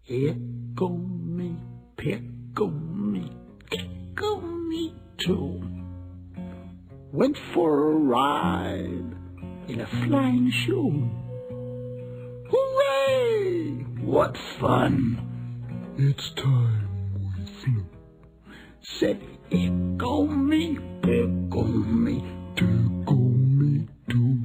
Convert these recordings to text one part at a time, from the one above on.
Tickle me, pickle me, tickle me too. Went for a ride in a flying shoe. Hooray! What fun! It's time we flew. Said, tickle me, tickle me, tickle me too.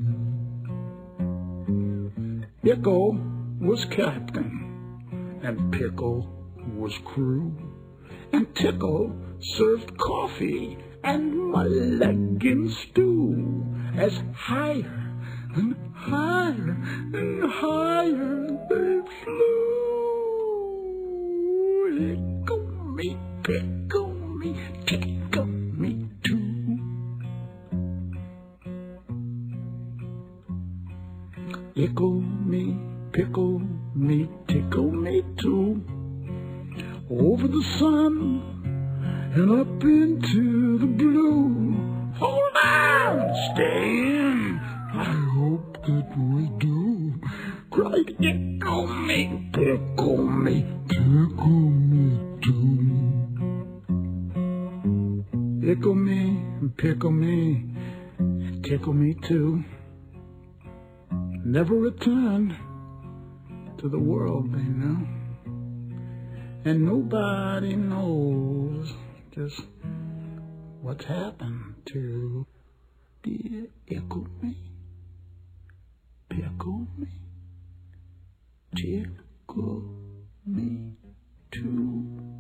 Pickle was captain, and Pickle was crew, and Tickle served coffee and mulligan stew, as higher and higher and higher they flew. Tickle me, tickle me, tickle me too. Tickle me, pickle me, tickle me too. Over the sun and up into the blue. Hold on, stay in. I hope that we do. Cried, tickle me, tickle me, tickle me too. Tickle me, pickle me, tickle me too. Never returned to the world they know, and nobody knows just what's happened to dear Tickle me, pickle me, tickle me too.